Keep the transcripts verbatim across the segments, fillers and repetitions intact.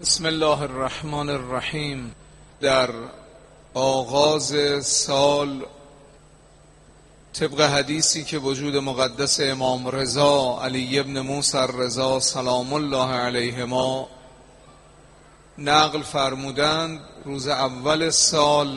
بسم الله الرحمن الرحیم. در آغاز سال طبق حدیثی که وجود مقدس امام رضا علی ابن موسی الرضا سلام الله علیهما نقل فرمودند، روز اول سال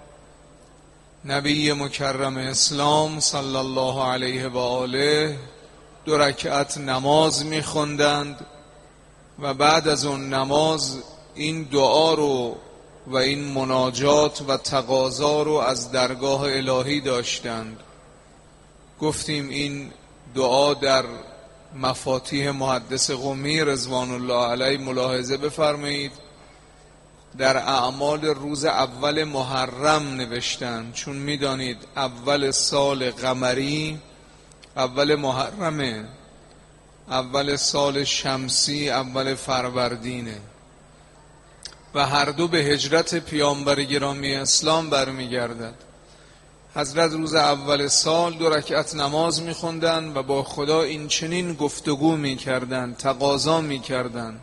نبی مکرم اسلام صلی الله علیه و آله دو رکعت نماز می‌خواندند و بعد از اون نماز این دعا رو و این مناجات و تقاضا رو از درگاه الهی داشتند. گفتیم این دعا در مفاتیح محدث قمی رضوان الله علیه ملاحظه بفرمایید، در اعمال روز اول محرم نوشتند، چون میدانید اول سال قمری اول محرمه، اول سال شمسی اول فروردینه و هر دو به هجرت پیامبر گرامی اسلام برمیگردد. حضرت روز اول سال دو رکعت نماز میخوندن و با خدا این چنین گفتگو میکردن، تقاضا میکردن: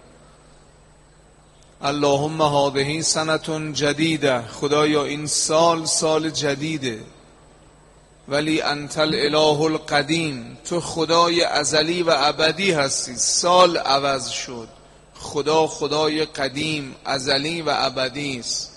اللهم هذه سنة جدیده، خدایا این سال سال جدیده، ولی انت الاله القدیم، تو خدای ازلی و ابدی هستی. سال عوض شد، خدا خدای قدیم ازلی و ابدی است.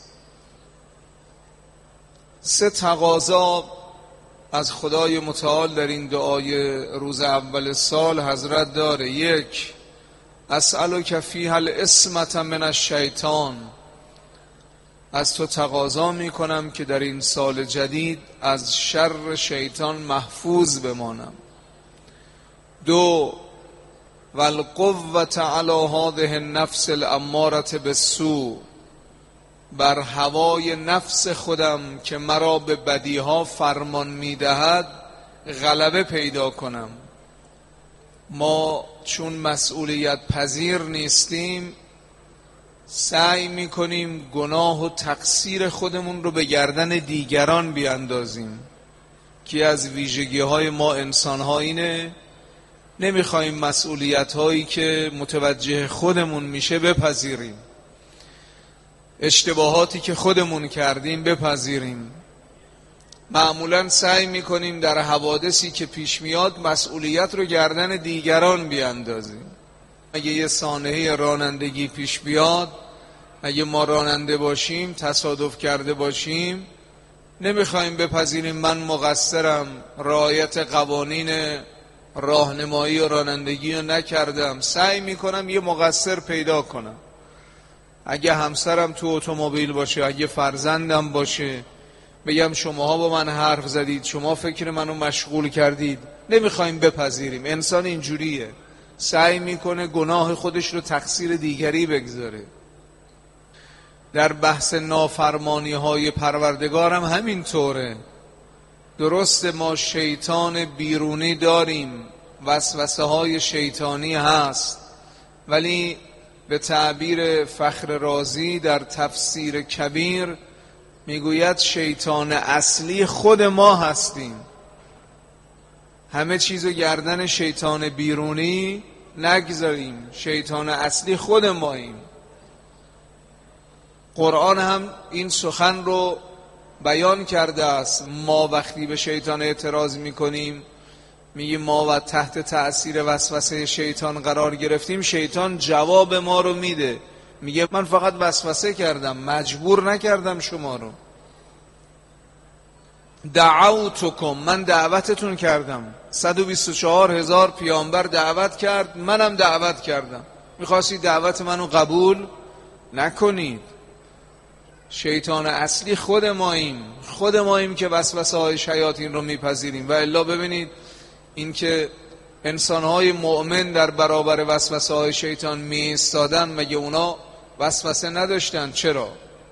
سه تقاضا از خدای متعال در این دعای روز اول سال حضرت داره. یک، اسألک فیها العصمة من الشیطان، از تو تقاضا می کنم که در این سال جدید از شر شیطان محفوظ بمانم. دو، والقوة علی هذه النفس الامارة بالسوء، بر هوای نفس خودم که مرا به بدیها فرمان می دهد غلبه پیدا کنم. ما چون مسئولیت پذیر نیستیم سعی میکنیم گناه و تقصیر خودمون رو به گردن دیگران بیاندازیم، که از ویژگی های ما انسان ها اینه نمیخوایم مسئولیت هایی که متوجه خودمون میشه بپذیریم، اشتباهاتی که خودمون کردیم بپذیریم. معمولا سعی میکنیم در حوادثی که پیش میاد مسئولیت رو گردن دیگران بیاندازیم. اگه یه سانحه رانندگی پیش بیاد، اگه ما راننده باشیم تصادف کرده باشیم، نمیخوایم بپذیریم من مقصرم، رعایت قوانین راهنمایی و رانندگی رو نکردم، سعی میکنم یه مقصر پیدا کنم. اگه همسرم تو اتومبیل باشه، اگه فرزندم باشه، بگم شماها با من حرف زدید، شما فکر منو مشغول کردید. نمیخوایم بپذیریم. انسان اینجوریه، سعی میکنه گناه خودش رو تقصیر دیگری بگذاره. در بحث نافرمانی های پروردگار هم همین طوره. درست ما شیطان بیرونی داریم، وسوسه های شیطانی هست، ولی به تعبیر فخر رازی در تفسیر کبیر میگوید شیطان اصلی خود ما هستیم. همه چیزو گردن شیطان بیرونی نگذاریم، شیطان اصلی خود ماییم. قرآن هم این سخن رو بیان کرده است. ما وقتی به شیطان اعتراض میکنیم، میگیم ما و تحت تأثیر وسوسه شیطان قرار گرفتیم، شیطان جواب ما رو میده، میگه من فقط وسوسه کردم، مجبور نکردم شما رو. دعوتکم، من دعوتتون کردم. صد و بیست و چهار هزار پیامبر دعوت کرد، منم دعوت کردم. میخواستی دعوت منو قبول نکنید. شیطان اصلی خود ماییم، خود ماییم که وسوسه های شیاطین رو میپذیریم. و الا ببینید این که انسانهای مؤمن در برابر وسوسه های شیطان می ایستادن، مگه اونا وسوسه نداشتن؟ چرا؟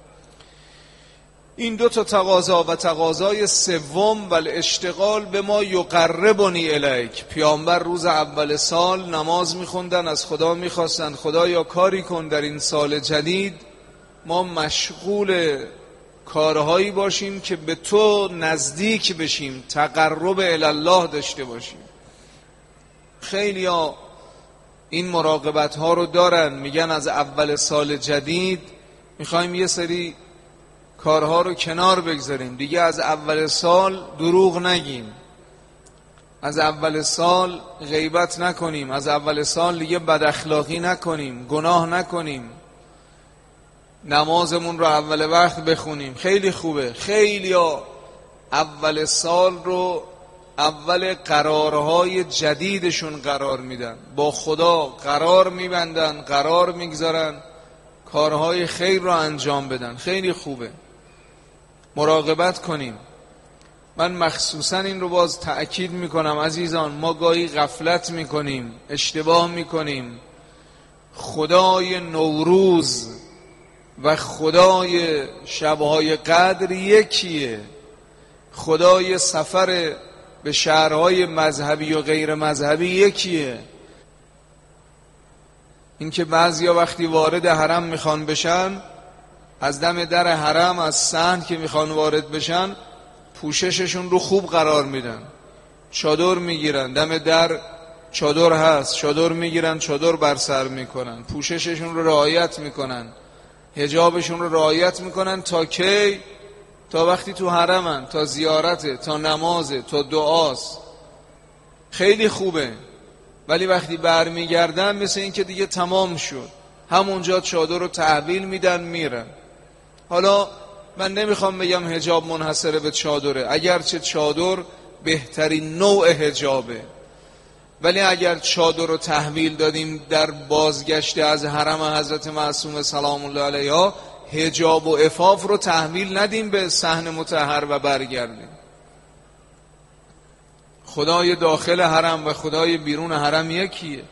این دو تا تقاضا و تقاضای سوم، والاشتغال به ما یقربنی الیک. پیامبر روز اول سال نماز میخوندن، از خدا میخواستن خدایا کاری کن در این سال جدید ما مشغول کارهایی باشیم که به تو نزدیک بشیم، تقرب الی الله داشته باشیم. خیلی ها این مراقبت ها رو دارن. میگن از اول سال جدید میخوایم یه سری کارها رو کنار بگذاریم، دیگه از اول سال دروغ نگیم، از اول سال غیبت نکنیم، از اول سال دیگه بد اخلاقی نکنیم، گناه نکنیم، نمازمون رو اول وقت بخونیم. خیلی خوبه. خیلی ها اول سال رو اول قرارهای جدیدشون قرار میدن، با خدا قرار میبندن، قرار میگذارن کارهای خیر رو انجام بدن. خیلی خوبه. مراقبت کنیم. من مخصوصا این رو باز تأکید میکنم عزیزان، ما گاهی غفلت میکنیم، اشتباه میکنیم. خدای نوروز و خدای شبهای قدر یکیه. خدای سفر به شهرهای مذهبی و غیر مذهبی یکیه. اینکه بعضیا وقتی وارد حرم میخوان بشن، از دم در حرم از صحن که میخوان وارد بشن پوشششون رو خوب قرار میدن، چادر میگیرن، دم در چادر هست، چادر میگیرن، چادر بر سر میکنن، پوشششون رو رعایت میکنن، حجابشون رو رعایت میکنن. تا کی؟ تا وقتی تو حرمن، تا زیارته، تا نمازه، تا دعاست. خیلی خوبه. ولی وقتی برمیگردن مثل این که دیگه تمام شد، همونجا چادر رو تحویل میدن میرن. حالا من نمیخوام بگم حجاب منحصره به چادره، اگرچه چادر بهترین نوع حجابه، ولی اگر چادر رو تحویل دادیم در بازگشت از حرم حضرت معصومه سلام الله علیها، حجاب و عفاف رو تحویل ندیم به صحن مطهر و برگردیم. خدای داخل حرم و خدای بیرون حرم یکیه.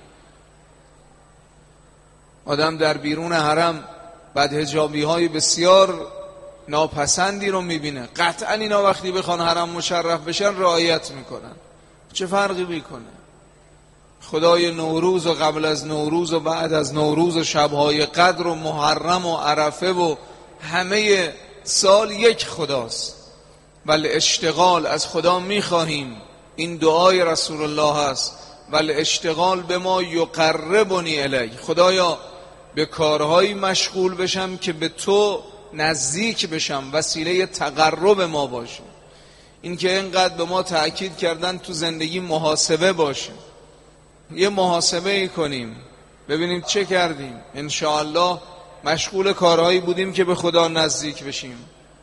آدم در بیرون حرم بدحجابی های بسیار ناپسندی رو میبینه، قطعا اینا وقتی بخوان حرم مشرف بشن رعایت میکنن. چه فرقی میکنه؟ خدای نوروز و قبل از نوروز و بعد از نوروز و شبهای قدر و محرم و عرفه و همه سال یک خداست. ولی اشتغال از خدا میخواهیم، این دعای رسول الله هست، ولی اشتغال به ما یقربنی الیک. خدایا به کارهایی مشغول بشم که به تو نزدیک بشم، وسیله تقرب ما باشه. این که اینقدر به ما تأکید کردن تو زندگی محاسبه باشه، یه محاسبه ای کنیم ببینیم چه کردیم. انشاءالله مشغول کارهایی بودیم که به خدا نزدیک بشیم.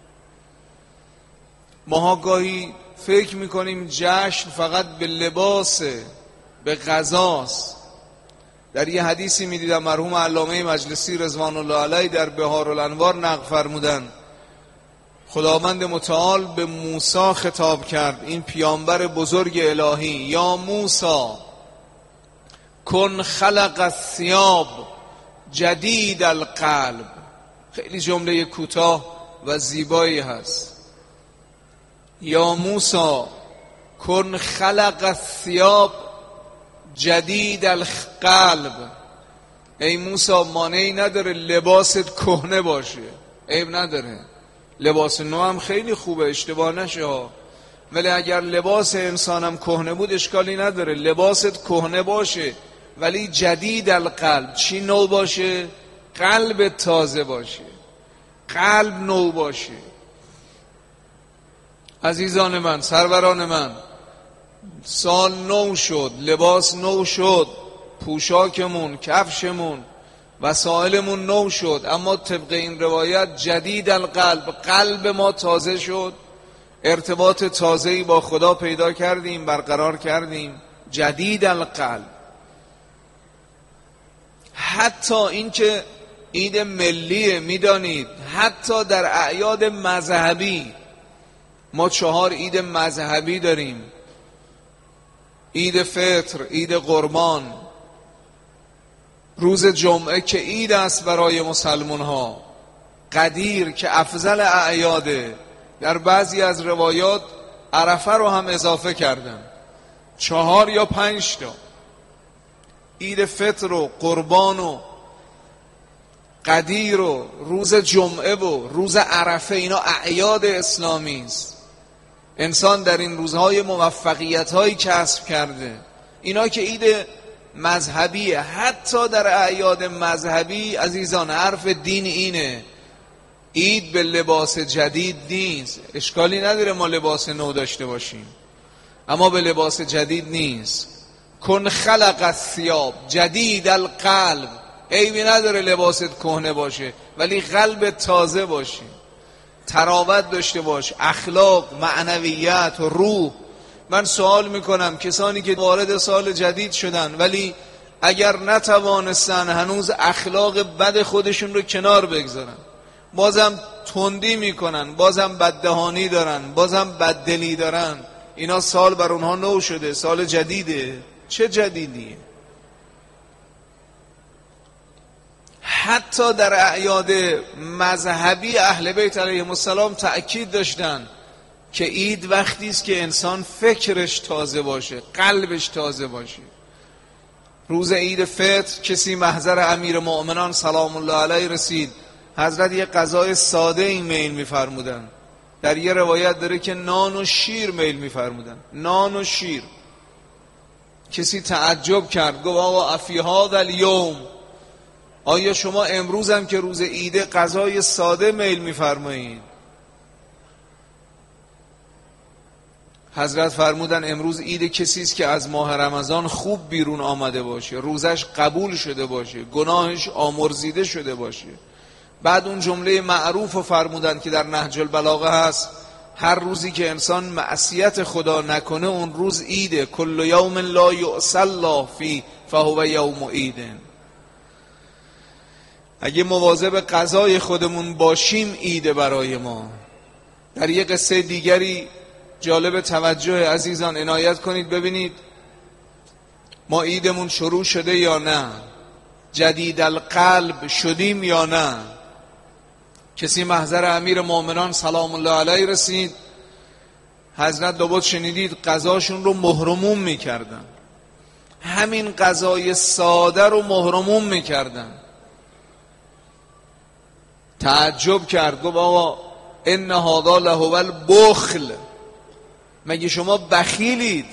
ماها گاهی فکر میکنیم جشن فقط به لباسه، به غذاست. در یه حدیثی میدیدم مرحوم علامه مجلسی رضوان الله علیه در بهارالانوار نقل فرمودن، خداوند متعال به موسی خطاب کرد، این پیامبر بزرگ الهی، یا موسی کن خلق الثیاب جدید القلب. خیلی جمله کوتاه و زیبایی هست. یا موسی کن خلق الثیاب جدید القلب. ای موسی مانعی نداره لباست کهنه باشه، عیب نداره، لباس نو هم خیلی خوبه، اشتباه نشه ها. ولی اگر لباس انسانم کهنه بود اشکالی نداره، لباست کهنه باشه ولی جدید القلب. چی نو باشه؟ قلب تازه باشه، قلب نو باشه. عزیزان من، سروران من، سال نو شد، لباس نو شد، پوشاکمون، کفشمون، وسایلمون نو شد، اما طبق این روایت جدید القلب، قلب ما تازه شد، ارتباط تازه‌ای با خدا پیدا کردیم، برقرار کردیم. جدید القلب. حتی این که عید ملیه، میدانید حتی در اعیاد مذهبی ما چهار عید مذهبی داریم: عید فطر، عید قربان، روز جمعه که عید است برای مسلمان ها، قدیر که افضل اعیاده. در بعضی از روایات عرفه رو هم اضافه کردن، چهار یا پنج تا. عید فطر و قربان و قدیر و روز جمعه و روز عرفه، اینا اعیاد اسلامی است. انسان در این روزهای موفقیت هایی کسب کرده. اینا که عید مذهبیه. حتی در اعیاد مذهبی عزیزان حرف دین اینه، عید به لباس جدید نیست. اشکالی نداره ما لباس نو داشته باشیم، اما به لباس جدید نیست. کن خلق الثیاب جدید القلب، عیبی نداره لباست کهنه باشه ولی قلب تازه باشه، تراوت داشته باش، اخلاق، معنویت و روح. من سوال میکنم کسانی که وارد سال جدید شدن ولی اگر نتوانستن هنوز اخلاق بد خودشون رو کنار بگذارن، بازم تندی میکنن، بازم بددهانی دارن، بازم بددلی دارن، اینا سال بر اونها نو شده، سال جدیده. چه جدیدیه؟ حتی در اعیاد مذهبی اهل بیت علیهم السلام تأکید داشتن که عید وقتی است که انسان فکرش تازه باشه، قلبش تازه باشه. روز عید فطر کسی محضر امیر مؤمنان سلام الله علیه رسید، حضرت یه غذای ساده این میل میفرمودن. در یه روایت داره که نان و شیر میل میفرمودن، نان و شیر. کسی تعجب کرد، گفت آقا افی هذا الیوم، آیا شما امروز هم که روز عید غذای ساده میل میفرمایید؟ حضرت فرمودن امروز عید کسی است که از ماه رمضان خوب بیرون آمده باشه، روزش قبول شده باشه، گناهش آمرزیده شده باشه. بعد اون جمله معروف رو فرمودن که در نهج البلاغه هست، هر روزی که انسان معصیت خدا نکنه اون روز عیده. کل یوم لا یعصی الله فیه فهو یوم عید. اگه مواظب غذای خودمون باشیم عیده برای ما. در یه قصه دیگری جالب توجه عزیزان عنایت کنید، ببینید ما عیدمون شروع شده یا نه، جدید القلب شدیم یا نه. کسی محضر امیر مومنان سلام الله علیه رسید، حضرت لابد شنیدید غذاشون رو مهرموم میکردن، همین غذای ساده رو مهرموم میکردن. تعجب کرد، گفت آقا ان هذا لهو البخل، مگه شما بخیلید؟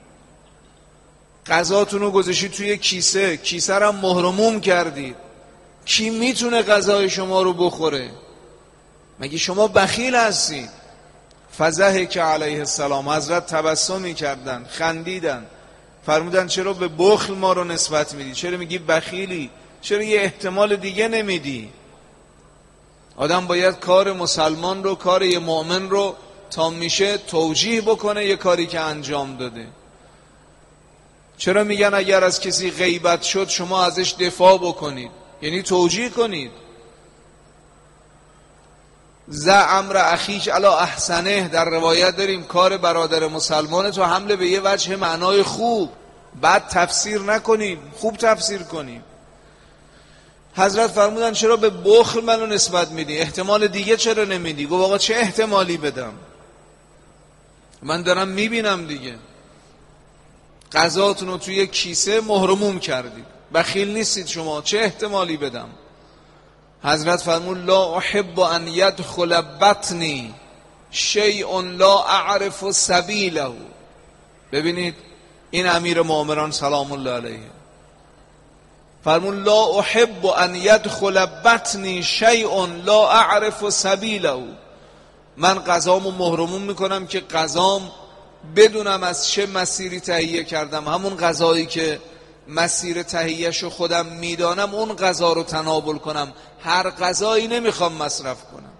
غذاتون رو گذاشتید توی کیسه، کیسه رو هم مهرموم کردید، کی میتونه غذای شما رو بخوره؟ مگه شما بخیل هستید؟ فضحک علیه السلام، حضرت تبسمی کردن، خندیدن، فرمودن چرا به بخل ما رو نسبت میدی؟ چرا میگی بخیلی؟ چرا یه احتمال دیگه نمیدی؟ آدم باید کار مسلمان رو، کار یه مؤمن رو تا میشه توجیه بکنه یه کاری که انجام داده. چرا میگن اگر از کسی غیبت شد شما ازش دفاع بکنید؟ یعنی توجیه کنید. ز امر اخیش علی احسنه، در روایت داریم کار برادر مسلمان تو حمله به یه وجه معنای خوب، بعد تفسیر نکنیم، خوب تفسیر کنیم. حضرت فرمودن چرا به بخل منو نسبت میدی؟ احتمال دیگه چرا نمیدی؟ گفت آقا چه احتمالی بدم؟ من دارم میبینم دیگه، غذاتون رو توی کیسه مهرموم کردید، بخیل نیستید شما، چه احتمالی بدم؟ حضرت فرمود لا احب ان يدخل بطنی شیء لا اعرف سبیله. ببینید این امیر مؤمنان سلام الله علیه فرمود لا احب ان يدخل بطنی شیء لا اعرف سبیله، من غذامو مهرموم میکنم که غذام بدونم از چه مسیری تهیه کردم، همون غذایی که مسیر تهیهشو خودم میدانم اون غذا رو تناول کنم، هر غذایی نمیخوام مصرف کنم.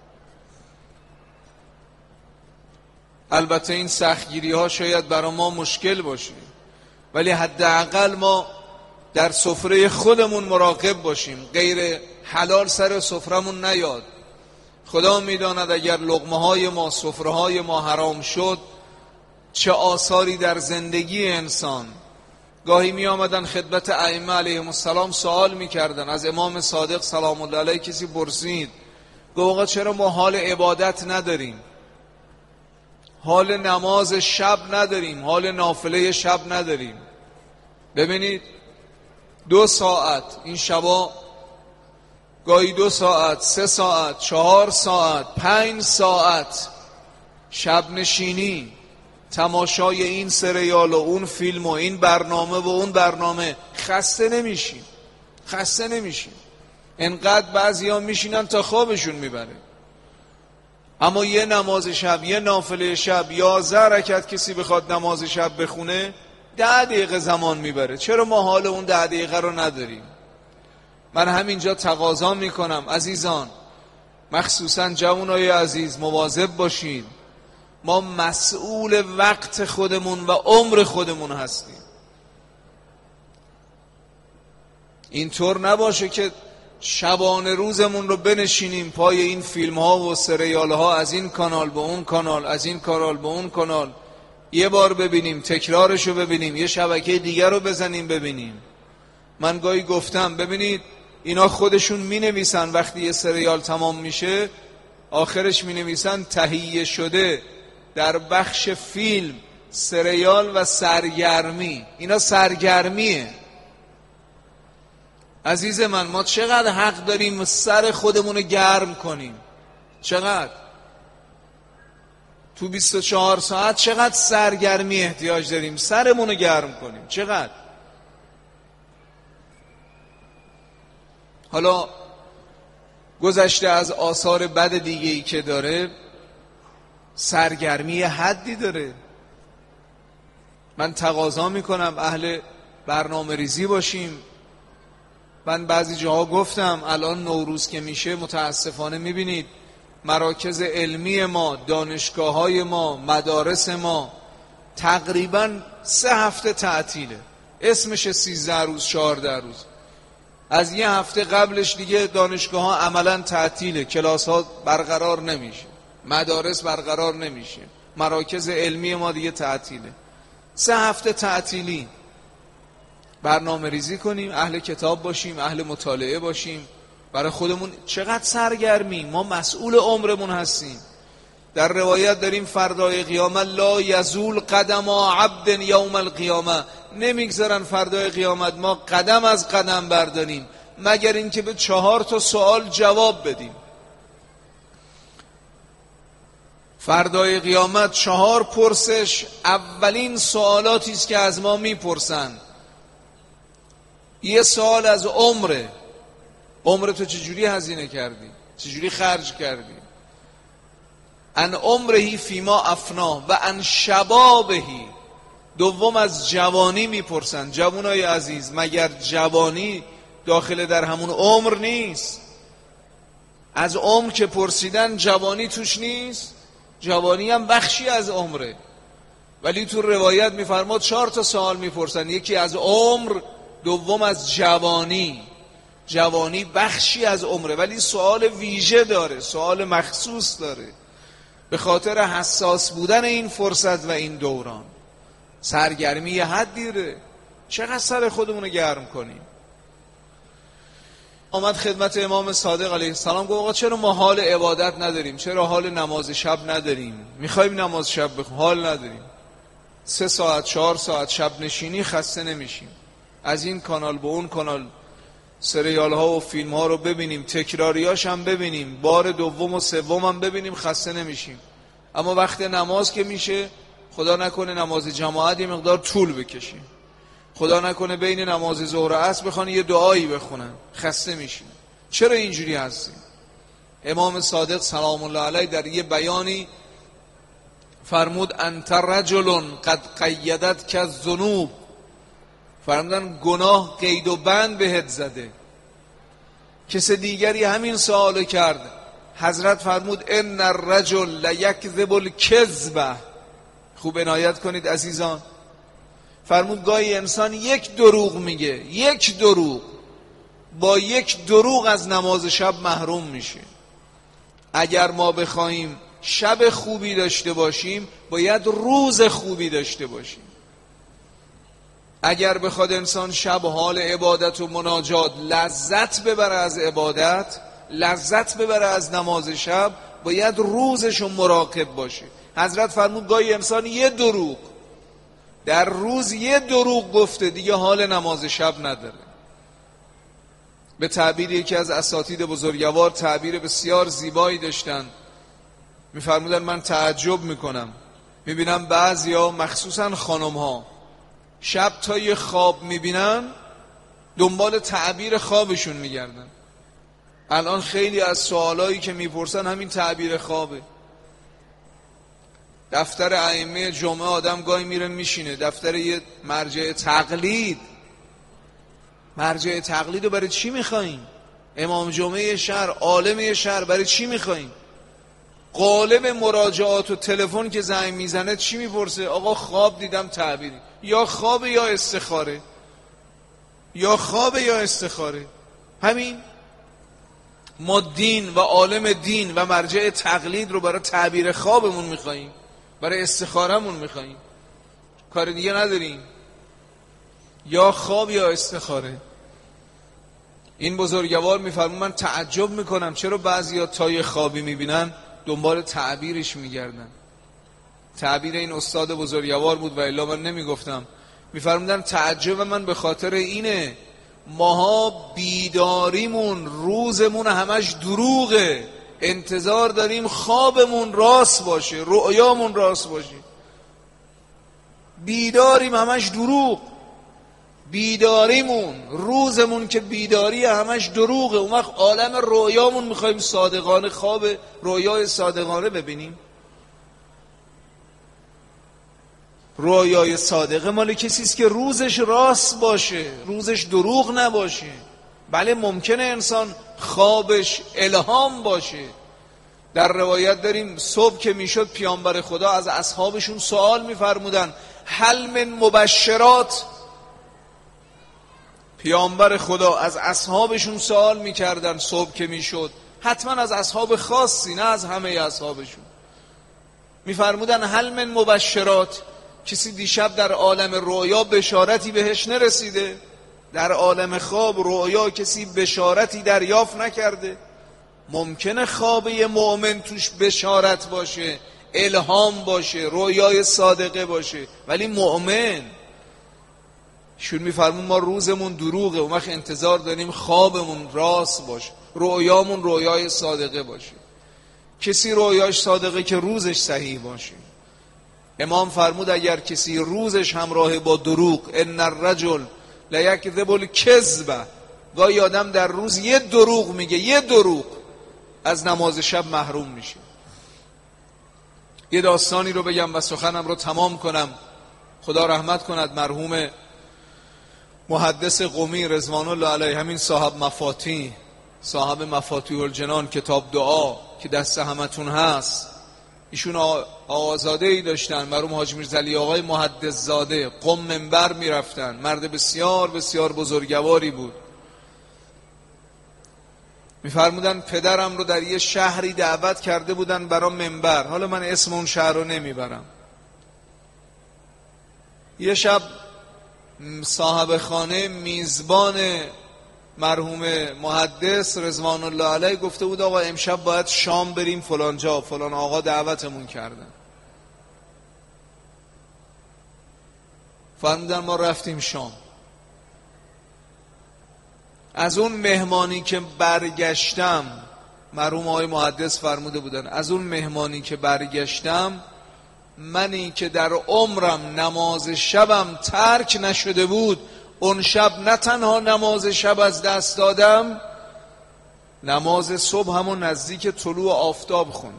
البته این سختگیری ها شاید برای ما مشکل باشه، ولی حداقل ما در سفره خودمون مراقب باشیم، غیر حلال سر سفرمون نیاد. خدا میداند اگر لقمه های ما، سفره های ما حرام شد چه آثاری در زندگی انسان. گاهی می آمدن خدمت ائمه علیهم السلام سوال می کردن. از امام صادق سلام الله علیه کسی پرسید، گفت آقا چرا ما حال عبادت نداریم، حال نماز شب نداریم، حال نافله شب نداریم؟ ببینید دو ساعت این شبا، گاهی دو ساعت، سه ساعت، چهار ساعت، پنج ساعت شب نشینی، تماشای این سریال و اون فیلم و این برنامه و اون برنامه خسته نمیشیم، خسته نمیشیم. انقدر بعضیا میشینن تا خوابشون میبره. اما یه نماز شب، یه نافله شب، یازده رکعت کسی بخواد نماز شب بخونه ده دقیقه زمان میبره. چرا ما حال اون ده دقیقه رو نداریم؟ من همینجا تقاضا میکنم عزیزان، مخصوصا جوانای عزیز، مواظب باشین. ما مسئول وقت خودمون و عمر خودمون هستیم. اینطور نباشه که شبانه روزمون رو بنشینیم پای این فیلم ها و سریال ها، از این کانال به اون کانال، از این کانال به اون کانال، یه بار ببینیم تکرارش رو ببینیم، یه شبکه دیگر رو بزنیم ببینیم. من گاهی گفتم ببینید اینا خودشون می نویسن وقتی یه سریال تمام میشه آخرش می نویسن تهیه شده در بخش فیلم، سریال و سرگرمی. اینا سرگرمیه. عزیز من، ما چقدر حق داریم سر خودمون رو گرم کنیم؟ چقدر؟ تو بیست و چهار ساعت چقدر سرگرمی احتیاج داریم سرمون رو گرم کنیم؟ چقدر؟ حالا گذشته از آثار بد دیگه ای که داره، سرگرمی حدی داره. من تقاضا میکنم اهل برنامه ریزی باشیم. من بعضی جاها گفتم الان نوروز که میشه متاسفانه میبینید مراکز علمی ما، دانشگاه های ما، مدارس ما تقریبا سه هفته تعطیله. اسمش سیزده روز، چهارده روز. از یه هفته قبلش دیگه دانشگاه ها عملا تعطیله، کلاس ها برقرار نمیشه، مدارس برقرار نمیشه، مراکز علمی ما دیگه تعطیله. سه هفته تعطیلی. برنامه ریزی کنیم، اهل کتاب باشیم، اهل مطالعه باشیم، برای خودمون چقدر سرگرمی. ما مسئول عمرمون هستیم. در روایت داریم فردای قیامت لا یزول قدم عبد یوم القیامه، نمیگذارن فردای قیامت ما قدم از قدم برداریم مگر اینکه به چهار تا سوال جواب بدیم. فردای قیامت چهار پرسش اولین سوالاتی است که از ما میپرسن. یه سوال از عمره، عمر تو چجوری هزینه کردی، چجوری خرج کردی. ان عمرهی فیما افنا و ان شبابهی. دوم از جوانی میپرسن. جوانای عزیز، مگر جوانی داخل در همون عمر نیست؟ از عمر که پرسیدن جوانی توش نیست؟ جوانی هم بخشی از عمره. ولی تو روایت میفرماد چهار تا سوال میپرسن، یکی از عمر، دوم از جوانی. جوانی بخشی از عمره ولی سوال ویژه داره، سوال مخصوص داره، به خاطر حساس بودن این فرصت و این دوران. سرگرمی حدی داره. چقدر سر خودمون گرم کنیم؟ آمد خدمت امام صادق علیه السلام، گفت آقا چرا ما حال عبادت نداریم؟ چرا حال نماز شب نداریم؟ میخوایم نماز شب بخونیم، حال نداریم. سه ساعت چهار ساعت شب نشینی خسته نمیشیم. از این کانال به اون کانال سریال ها و فیلم ها رو ببینیم، تکراریاش هم ببینیم، بار دوم و سوم هم ببینیم، خسته نمیشیم. اما وقت نماز که میشه، خدا نکنه نماز جماعت یه مقدار طول بکشه، خدا نکنه بین نماز ظهر و عصر بخوان یه دعایی بخونن، خسته میشیم. چرا اینجوری هستیم؟ امام صادق سلام الله علیه در یه بیانی فرمود انت رجل قد قیدت که الذنوب. فرمودن گناه قید و بند بهت زده. کس دیگری همین سوالو کرد، حضرت فرمود ان الرجل لیکذب الکذبه. خوب عنایت کنید عزیزان. فرمود گاهی انسان یک دروغ میگه، یک دروغ، با یک دروغ از نماز شب محروم میشه. اگر ما بخوایم شب خوبی داشته باشیم باید روز خوبی داشته باشیم. اگر بخواد انسان شب حال عبادت و مناجات لذت ببره از عبادت، لذت ببره از نماز شب، باید روزشو مراقب باشه. حضرت فرمود گاهی انسان یه دروغ در روز، یه دروغ گفته دیگه حال نماز شب نداره. به تعبیر یکی از اساتید بزرگوار تعبیر بسیار زیبایی داشتن، میفرمودن من تعجب میکنم میبینم بعضیا مخصوصا خانم ها شب تا یه خواب میبینن دنبال تعبیر خوابشون میگردن. الان خیلی از سوالایی که میپرسن همین تعبیر خوابه. دفتر ائمه جمعه آدم گاهی میره میشینه، دفتر یه مرجع تقلید، مرجع تقلید رو برای چی میخواییم؟ امام جمعه شهر، عالم شهر، برای چی میخواییم؟ قالب مراجعات و تلفن که زنگ میزنه چی میپرسه؟ آقا خواب دیدم تعبیری. یا خواب یا استخاره، یا خواب یا استخاره. همین. ما دین و عالم دین و مرجع تقلید رو برای تعبیر خوابمون میخواییم، برای استخارمون میخواییم، کار دیگه نداریم. یا خواب یا استخاره. این بزرگوار میفرمون من تعجب میکنم چرا بعضیا تا یه خوابی میبینن دنبال تعبیرش میگردن. تعبیر این استاد بزرگوار بود و الا من نمیگفتم. میفرمودن تعجب من به خاطر اینه ماها بیداریمون روزمون همش دروغه، انتظار داریم خوابمون راست باشه، رؤیامون راست باشه. بیداریم همش دروغ، بیداریمون روزمون که بیداری همش دروغه. اون وقت عالم رؤیامون میخوایم صادقانه، خواب رؤیای صادقانه ببینیم. رؤیای صادقه مال کسیست که روزش راست باشه، روزش دروغ نباشه. بله ممکنه انسان خوابش الهام باشه. در روایت داریم صبح که میشد پیامبر خدا از اصحابشون سوال میفرمودن هل من مبشرات. پیامبر خدا از اصحابشون سوال میکردن صبح که میشد، حتما از اصحاب خاصی، نه از همه اصحابشون. میفرمودن هل من مبشرات، کسی دیشب در عالم رؤیا بشارتی بهش نرسیده؟ در عالم خواب رؤیا کسی بشارتی دریافت نکرده؟ ممکنه خواب یه مؤمن توش بشارت باشه، الهام باشه، رؤیای صادقه باشه، ولی مؤمن شون میفرمون ما روزمون دروغه، اون وقت انتظار داریم خوابمون راست باشه، رؤیامون رؤیای صادقه باشه. کسی رؤیاش صادقه که روزش صحیح باشه. امام فرمود اگر کسی روزش همراه با دروغ، ان الرجل لیکذب الکذب، گاهی آدم در روز یه دروغ میگه، یه دروغ، از نماز شب محروم میشه. یه داستانی رو بگم و سخنم رو تمام کنم. خدا رحمت کند مرحوم محدث قمی رضوان الله علیه، همین صاحب مفاتیح، صاحب مفاتیح الجنان، کتاب دعا که دست همتون هست. ایشون آقازاده ای داشتن، مرحوم حاج میرزا علی آقای محدث زاده، قم منبر میرفتن. مرد بسیار بسیار بزرگواری بود. میفرمودن پدرم رو در یه شهری دعوت کرده بودن برای منبر، حالا من اسم اون شهر رو نمیبرم. یه شب صاحب خانه میزبان مرحوم محدث رضوان الله علیه گفته بود آقا امشب باید شام بریم فلان جا، فلان آقا دعوتمون کردن. فرمودن ما رفتیم شام. از اون مهمانی که برگشتم، مرحوم آقای محدث فرموده بودن از اون مهمانی که برگشتم، منی که در عمرم نماز شبم ترک نشده بود، اون شب نه تنها نماز شب از دست دادم، نماز صبح همون نزدیک طلوع آفتاب خوندم.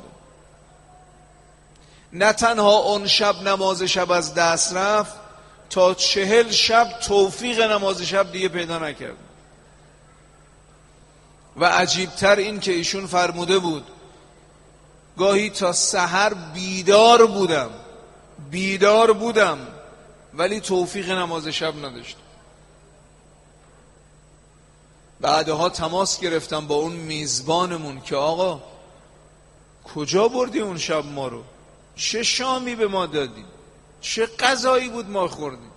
نه تنها اون شب نماز شب از دست رفت، تا چهل شب توفیق نماز شب دیگه پیدا نکردم. و عجیبتر این که ایشون فرموده بود گاهی تا سحر بیدار بودم بیدار بودم ولی توفیق نماز شب نداشتم. بعدها تماس گرفتم با اون میزبانمون که آقا کجا بردی اون شب ما رو؟ چه شامی به ما دادی؟ چه غذایی بود ما خوردیم؟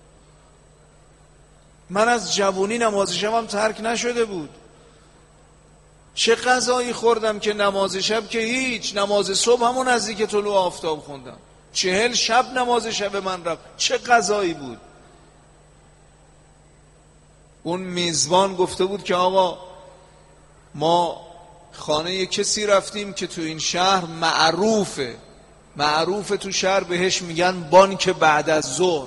من از جوانی نماز شبم ترک نشده بود. چه غذایی خوردم که نماز شب که هیچ، نماز صبح همون نزدیک طلوع آفتاب خوندم. چهل شب نماز شب من رفت، چه غذایی بود؟ اون میزبان گفته بود که آقا ما خانه کسی رفتیم که تو این شهر معروفه، معروف تو شهر بهش میگن بانک بعد از ظهر.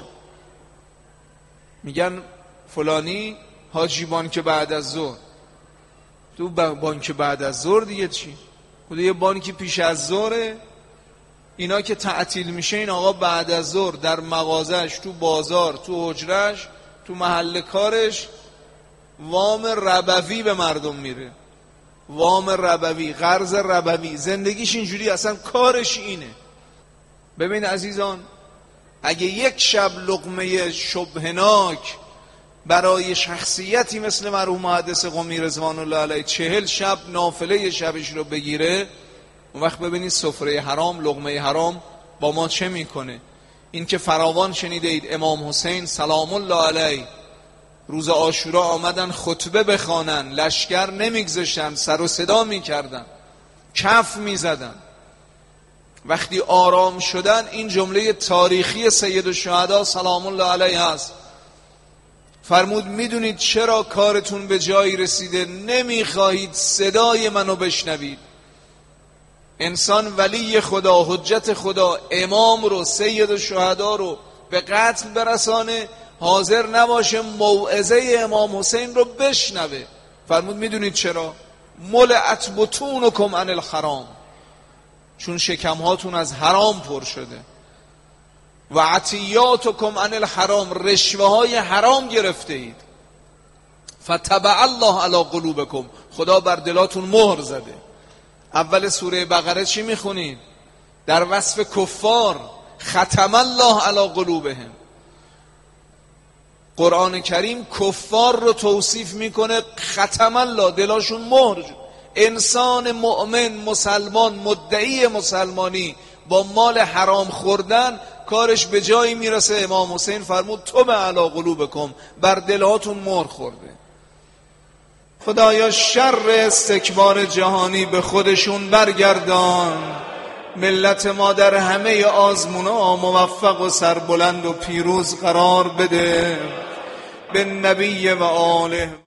میگن فلانی حاجی بانک بعد از ظهر. تو بانک بعد از ظهر دیگه چی؟ خود یه بانکی پیش از ظهره. اینا که تعطیل میشه این آقا بعد از ظهر در مغازش، تو بازار، تو حجرش، تو محل کارش وام ربوی به مردم میره. وام ربوی، قرض ربوی، زندگیش اینجوری، اصلا کارش اینه. ببین عزیزان، اگه یک شب لقمه شبهناک برای شخصیتی مثل مرحوم محدث قمی رضوان الله علیه چهل شب نافله شبش رو بگیره، اون وقت ببینید سفره حرام، لقمه حرام با ما چه میکنه. این که فراوان شنیده اید امام حسین سلام الله علیه روز عاشورا آمدن خطبه بخوانن، لشکر نمیگذاشتن، سر و صدا میکردن، کف میزدن. وقتی آرام شدن این جمله تاریخی سید الشهدا سلام الله علیه هست، فرمود میدونید چرا کارتون به جایی رسیده؟ نمیخواهید صدای منو بشنوید. انسان ولی خدا، حجت خدا، امام رو، سید الشهدا رو به قتل برسانه، حاضر نباشه موعظه امام حسین رو بشنوه. فرمود میدونید چرا؟ ملئت بطونکم عن الحرام، چون شکمهاتون از حرام پر شده. و عطیاتکم عن الحرام، رشوه های حرام گرفته اید. فتبع الله علی قلوبکم، خدا بر دلاتون مهر زده. اول سوره بقره چی میخونید؟ در وصف کفار، ختم الله علی قلوبهم. قرآن کریم کفار رو توصیف میکنه، ختم الله، دلاشون مهر. انسان مؤمن مسلمان مدعی مسلمانی با مال حرام خوردن کارش به جایی میرسه امام حسین فرمود طبع علی قلوبکم، بر دلاتون مهر خورده. خدایا شر استکبار جهانی به خودشون برگردان، ملت ما در همه آزمون‌ها موفق و سربلند و پیروز قرار بده. به نبی و آله.